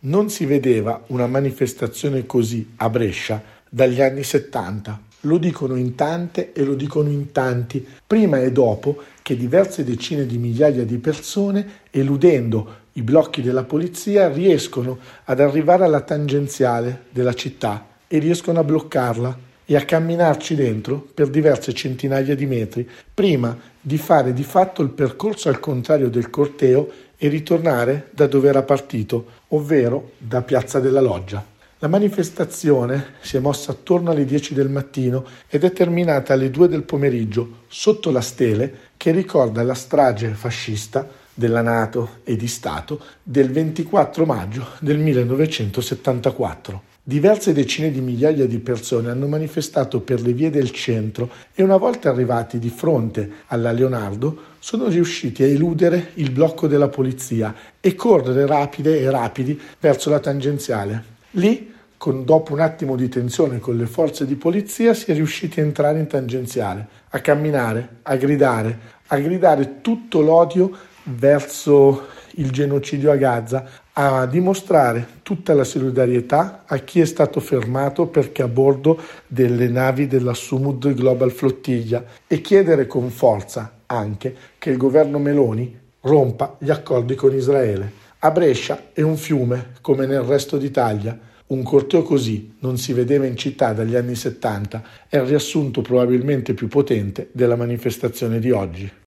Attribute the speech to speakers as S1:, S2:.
S1: Non si vedeva una manifestazione così a Brescia dagli anni 70. Lo dicono in tante e lo dicono in tanti, prima e dopo che diverse decine di migliaia di persone, eludendo i blocchi della polizia, riescono ad arrivare alla tangenziale della città e riescono a bloccarla e a camminarci dentro per diverse centinaia di metri, prima di fare di fatto il percorso al contrario del corteo e ritornare da dove era partito, ovvero da Piazza della Loggia. La manifestazione si è mossa attorno alle 10 del mattino ed è terminata alle 2 del pomeriggio sotto la stele che ricorda la strage fascista della NATO e di Stato del 24 maggio del 1974. Diverse decine di migliaia di persone hanno manifestato per le vie del centro e una volta arrivati di fronte alla Leonardo sono riusciti a eludere il blocco della polizia e correre rapidi verso la tangenziale. Lì, dopo un attimo di tensione con le forze di polizia, si è riusciti a entrare in tangenziale, a camminare, a gridare tutto l'odio verso il genocidio a Gaza, a dimostrare tutta la solidarietà a chi è stato fermato perché a bordo delle navi della Sumud Global Flottiglia e chiedere con forza anche che il governo Meloni rompa gli accordi con Israele. A Brescia è un fiume come nel resto d'Italia. Un corteo così non si vedeva in città dagli anni 70, è il riassunto probabilmente più potente della manifestazione di oggi.